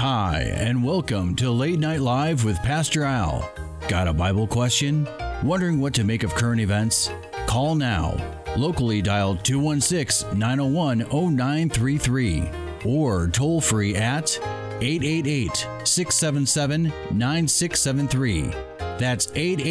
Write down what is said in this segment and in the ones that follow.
Hi, and welcome to Late Night Live with Pastor Al. Got a Bible question? Wondering what to make of current events? Call now. Locally dial 216-901-0933 or toll free at 888-677-9673. That's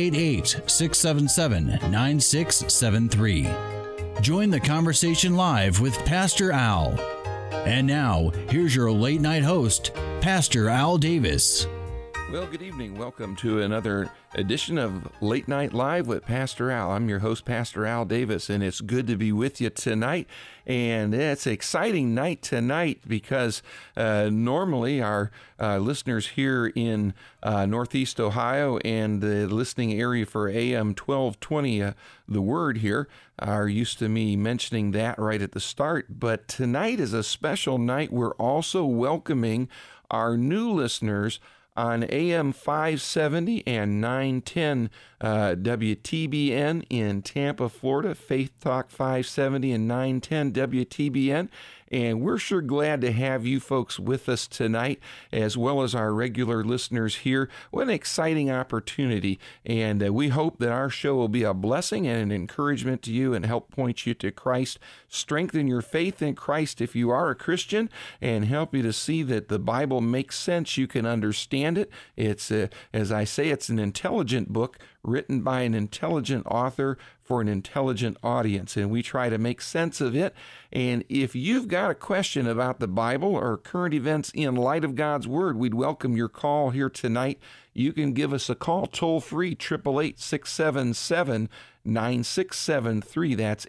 888-677-9673. Join the conversation live with Pastor Al. And now, here's your late night host, Pastor Al Davis. Well, good evening. Welcome to another edition of Late Night Live with Pastor Al. I'm your host, Pastor Al Davis, and it's good to be with you tonight. And it's an exciting night tonight because normally our listeners here in Northeast Ohio and the listening area for AM 1220, The Word here, are used to me mentioning that right at the start. But tonight is a special night. We're also welcoming our new listeners on AM 570 and 910 WTBN in Tampa, Florida, Faith Talk 570 and 910 WTBN. And we're sure glad to have you folks with us tonight, as well as our regular listeners here. What an exciting opportunity. And we hope that our show will be a blessing and an encouragement to you and help point you to Christ, strengthen your faith in Christ if you are a Christian, and help you to see that the Bible makes sense. You can understand it. It's, as I say, it's an intelligent book written by an intelligent author for an intelligent audience, and we try to make sense of it. And if you've got a question about the Bible or current events in light of God's Word, we'd welcome your call here tonight. You can give us a call toll free, 888-677-9673. That's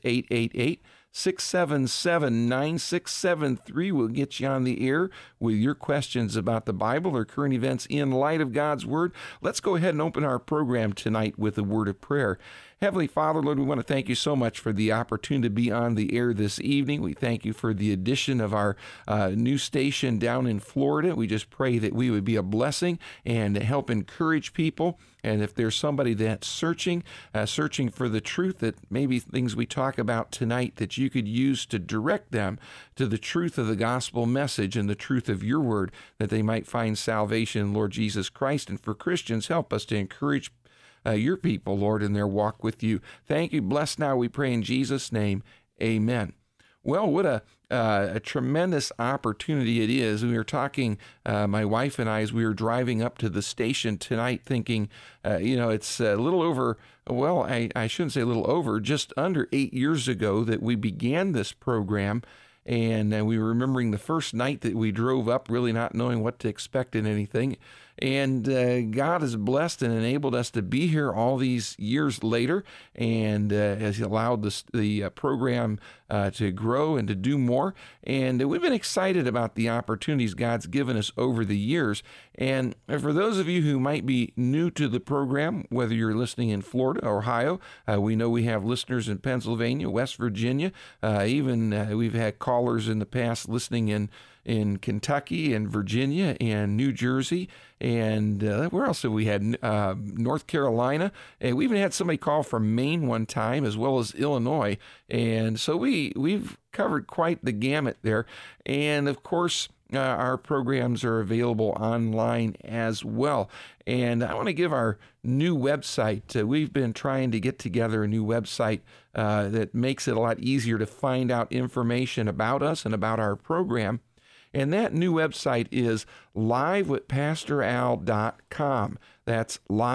888-677-9673. We'll get you on the air with your questions about the Bible or current events in light of God's Word. Let's go ahead and open our program tonight with a word of prayer. Heavenly Father, Lord, we want to thank you so much for the opportunity to be on the air this evening. We thank you for the addition of our new station down in Florida. We just pray that we would be a blessing and help encourage people. And if there's somebody that's searching for the truth, that maybe things we talk about tonight that you could use to direct them to the truth of the gospel message and the truth of your word, that they might find salvation in Lord Jesus Christ. And for Christians, help us to encourage your people, Lord, in their walk with you. Thank you. Bless now, we pray in Jesus' name. Amen. Well, what a tremendous opportunity it is. We were talking, my wife and I, as we were driving up to the station tonight, thinking, it's a little over, well, I shouldn't say a little over, just under 8 years ago that we began this program. And we were remembering the first night that we drove up, really not knowing what to expect in anything. And God has blessed and enabled us to be here all these years later, and has allowed the program to grow and to do more. And we've been excited about the opportunities God's given us over the years. And for those of you who might be new to the program, whether you're listening in Florida or Ohio, we know we have listeners in Pennsylvania, West Virginia, even we've had callers in the past listening in Kentucky and Virginia and New Jersey, and where else have we had? North Carolina, and we even had somebody call from Maine one time, as well as Illinois, and so we've covered quite the gamut there. And of course, our programs are available online as well. And I want to give our new website. We've been trying to get together a new website that makes it a lot easier to find out information about us and about our program. And that new website is livewithpastoral.com. That's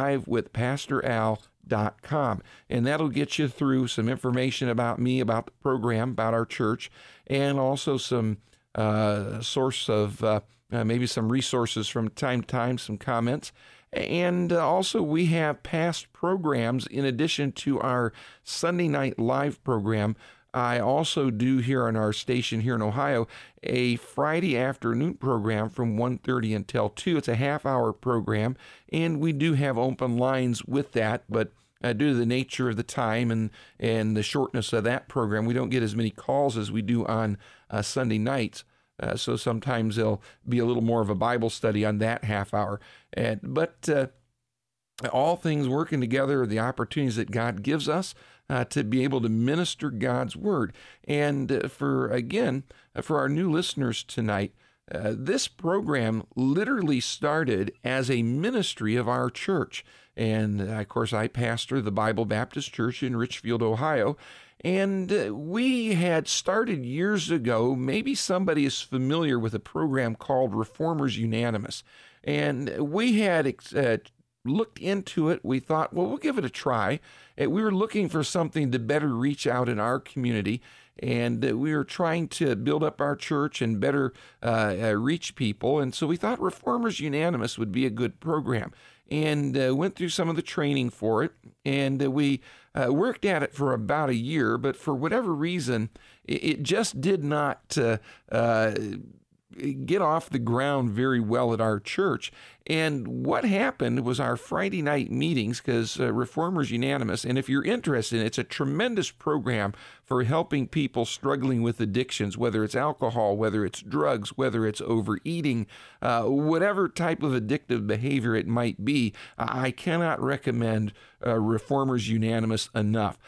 livewithpastoral.com. And that'll get you through some information about me, about the program, about our church, and also some source of maybe some resources from time to time, some comments. And also we have past programs in addition to our Sunday night live program. I also do here on our station here in Ohio a Friday afternoon program from 1:30 until 2. It's a half-hour program, and we do have open lines with that, but due to the nature of the time and the shortness of that program, we don't get as many calls as we do on Sunday nights. So sometimes there'll be a little more of a Bible study on that half hour. But all things working together, the opportunities that God gives us to be able to minister God's word. And for our new listeners tonight, This program literally started as a ministry of our church. And of course, I pastor the Bible Baptist Church in Richfield, Ohio. And we had started years ago. Maybe somebody is familiar with a program called Reformers Unanimous. And we had looked into it. We thought, well, we'll give it a try. We were looking for something to better reach out in our community. And we were trying to build up our church and better reach people. And so we thought Reformers Unanimous would be a good program. And went through some of the training for it. And we worked at it for about a year. But for whatever reason, it just did not get off the ground very well at our church. And what happened was our Friday night meetings, because Reformers Unanimous, and if you're interested, it's a tremendous program for helping people struggling with addictions, whether it's alcohol, whether it's drugs, whether it's overeating, whatever type of addictive behavior it might be. I cannot recommend Reformers Unanimous enough.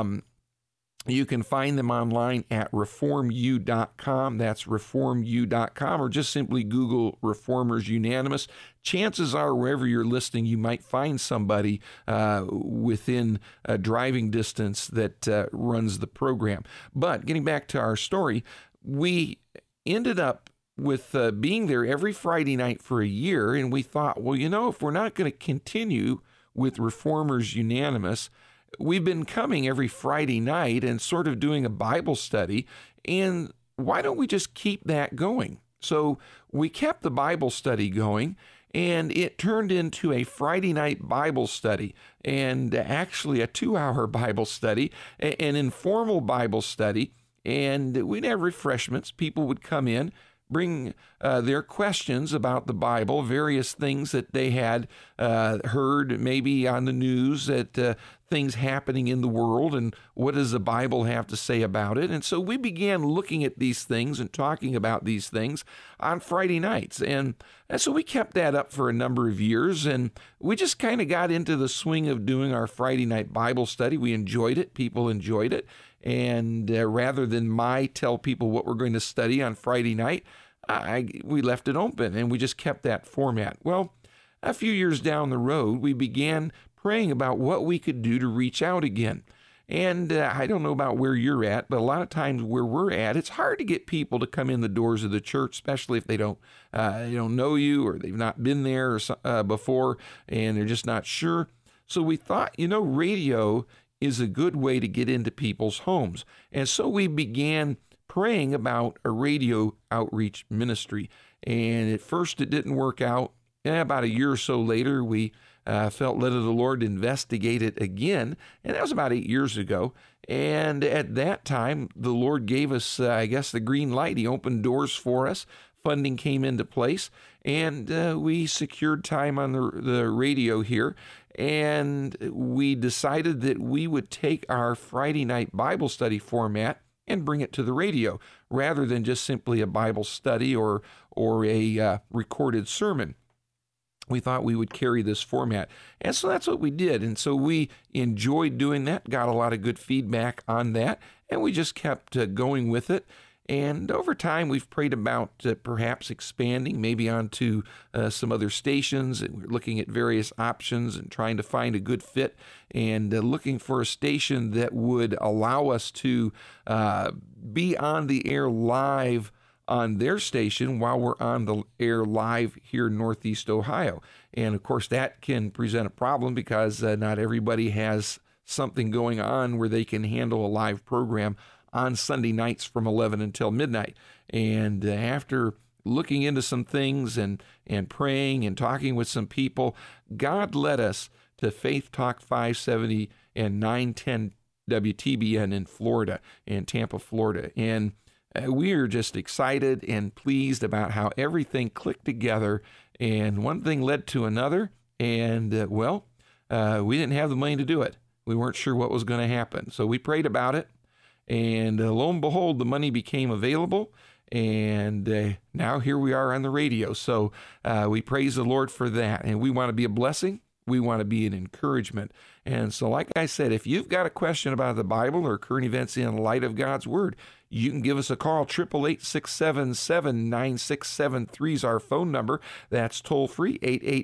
You can find them online at reformu.com. That's reformu.com, or just simply Google Reformers Unanimous. Chances are, wherever you're listening, you might find somebody within a driving distance that runs the program. But getting back to our story, we ended up with being there every Friday night for a year, and we thought, well, if we're not going to continue with Reformers Unanimous, we've been coming every Friday night and sort of doing a Bible study, and why don't we just keep that going? So we kept the Bible study going, and it turned into a Friday night Bible study, and actually a 2-hour Bible study, an informal Bible study, and we'd have refreshments. People would come in, bring their questions about the Bible, various things that they had heard maybe on the news, that things happening in the world, and what does the Bible have to say about it. And so we began looking at these things and talking about these things on Friday nights. And so we kept that up for a number of years, and we just kind of got into the swing of doing our Friday night Bible study. We enjoyed it. People enjoyed it. And rather than tell people what we're going to study on Friday night, we left it open, and we just kept that format. Well, a few years down the road, we began praying about what we could do to reach out again. And I don't know about where you're at, but a lot of times where we're at, it's hard to get people to come in the doors of the church, especially if they don't know you, or they've not been there before, and they're just not sure. So we thought, radio is a good way to get into people's homes. And so we began praying about a radio outreach ministry. And at first it didn't work out. And about a year or so later, we felt led of the Lord to investigate it again. And that was about 8 years ago. And at that time, the Lord gave us, the green light. He opened doors for us. Funding came into place, and we secured time on the radio here. And we decided that we would take our Friday night Bible study format and bring it to the radio, rather than just simply a Bible study or a recorded sermon. We thought we would carry this format. And so that's what we did. And so we enjoyed doing that, got a lot of good feedback on that, and we just kept going with it. And over time, we've prayed about perhaps expanding maybe onto some other stations. And we're looking at various options and trying to find a good fit, and looking for a station that would allow us to be on the air live on their station while we're on the air live here in Northeast Ohio. And of course, that can present a problem because not everybody has something going on where they can handle a live program on Sunday nights from 11 until midnight. And after looking into some things and praying and talking with some people, God led us to Faith Talk 570 and 910 WTBN in Florida, in Tampa, Florida. And we are just excited and pleased about how everything clicked together, and one thing led to another, and we didn't have the money to do it. We weren't sure what was going to happen. So we prayed about it, and lo and behold, the money became available, and now here we are on the radio. So we praise the Lord for that, and we want to be a blessing. We want to be an encouragement. And so, like I said, if you've got a question about the Bible or current events in light of God's Word, you can give us a call. 888-677-9673 is our phone number. That's toll free,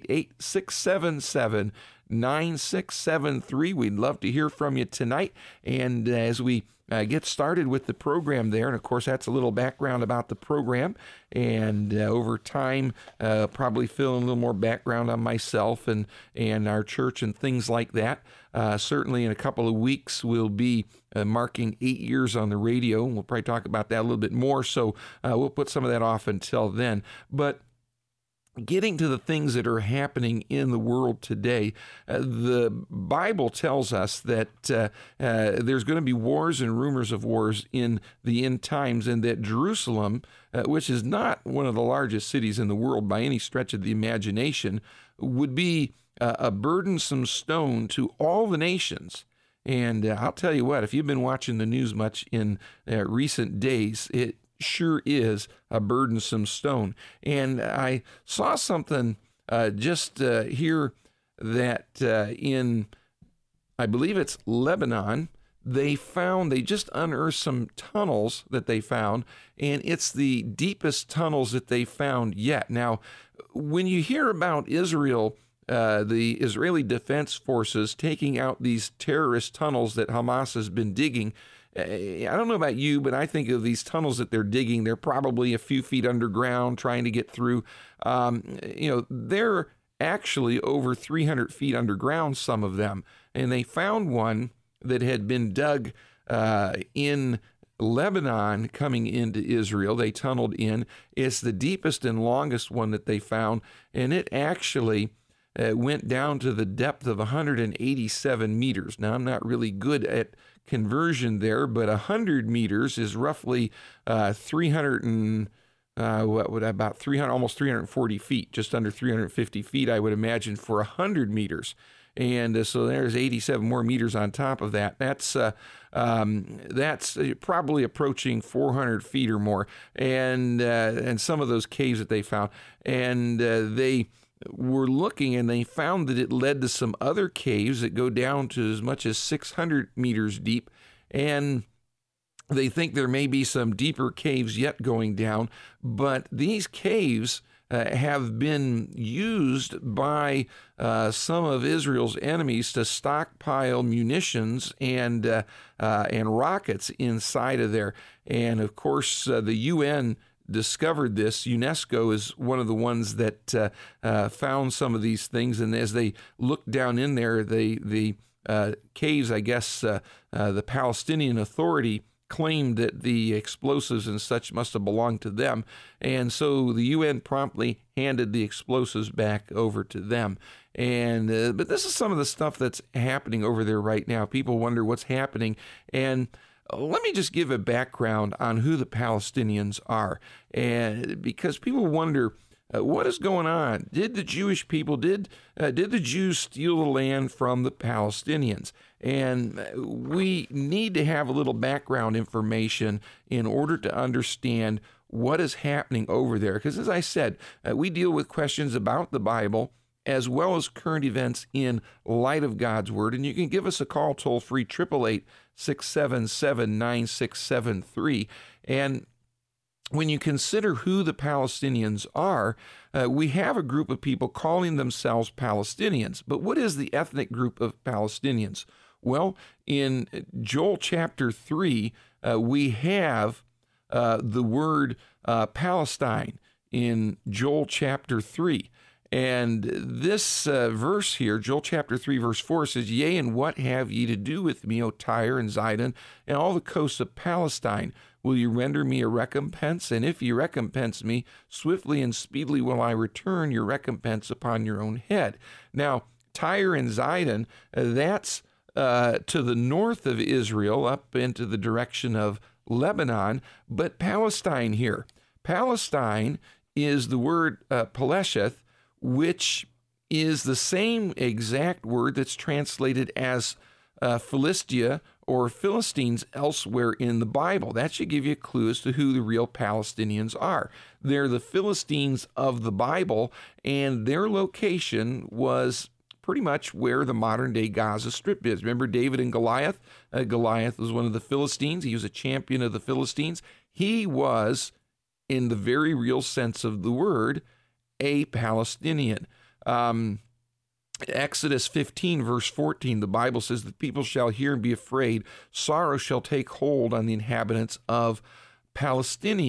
888-677-9673. We'd love to hear from you tonight. And as we get started with the program there, and of course that's a little background about the program, and over time probably fill in a little more background on myself and our church and things like that. Certainly in a couple of weeks we'll be marking 8 years on the radio, and we'll probably talk about that a little bit more, so we'll put some of that off until then. But getting to the things that are happening in the world today, the Bible tells us that there's going to be wars and rumors of wars in the end times, and that Jerusalem, which is not one of the largest cities in the world by any stretch of the imagination, would be a burdensome stone to all the nations. And I'll tell you what, if you've been watching the news much in recent days, it sure is a burdensome stone. And I saw something just here that in, I believe it's Lebanon, they just unearthed some tunnels that they found, and it's the deepest tunnels that they found yet. Now, when you hear about Israel, the Israeli Defense Forces taking out these terrorist tunnels that Hamas has been digging, I don't know about you, but I think of these tunnels that they're digging, they're probably a few feet underground trying to get through. They're actually over 300 feet underground, some of them. And they found one that had been dug in Lebanon coming into Israel. They tunneled in. It's the deepest and longest one that they found, and it actually went down to the depth of 187 meters. Now, I'm not really good at conversion there, but 100 meters is roughly 340 feet, just under 350 feet, I would imagine, for 100 meters. And so there's 87 more meters on top of that. That's probably approaching 400 feet or more. And some of those caves that they found, and they were looking, and they found that it led to some other caves that go down to as much as 600 meters deep, and they think there may be some deeper caves yet going down. But these caves have been used by some of Israel's enemies to stockpile munitions and rockets inside of there. And of course, the UN discovered this. UNESCO is one of the ones that found some of these things, and as they looked down in there, the caves, I guess the Palestinian Authority claimed that the explosives and such must have belonged to them, and so the UN promptly handed the explosives back over to them. And but this is some of the stuff that's happening over there right now. People wonder what's happening, and let me just give a background on who the Palestinians are, and because people wonder what is going on. Did the Jewish people, did the Jews steal the land from the Palestinians? And we need to have a little background information in order to understand what is happening over there. Because as I said, we deal with questions about the Bible as well as current events in light of God's Word. And you can give us a call toll-free, 888-677-9673. And when you consider who the Palestinians are, we have a group of people calling themselves Palestinians. But what is the ethnic group of Palestinians? Well, in Joel chapter 3, we have the word Palestine in Joel chapter 3. And this verse here, Joel chapter 3, verse 4, says, "Yea, and what have ye to do with me, O Tyre and Zidon, and all the coasts of Palestine? Will you render me a recompense? And if ye recompense me, swiftly and speedily will I return your recompense upon your own head." Now, Tyre and Zidon, that's to the north of Israel, up into the direction of Lebanon, but Palestine here. Palestine is the word Pelesheth, which is the same exact word that's translated as Philistia or Philistines elsewhere in the Bible. That should give you a clue as to who the real Palestinians are. They're the Philistines of the Bible, and their location was pretty much where the modern-day Gaza Strip is. Remember David and Goliath? Goliath was one of the Philistines. He was a champion of the Philistines. He was, in the very real sense of the word, a Palestinian. Exodus 15, verse 14, the Bible says, the people shall hear and be afraid. Sorrow shall take hold on the inhabitants of Palestine.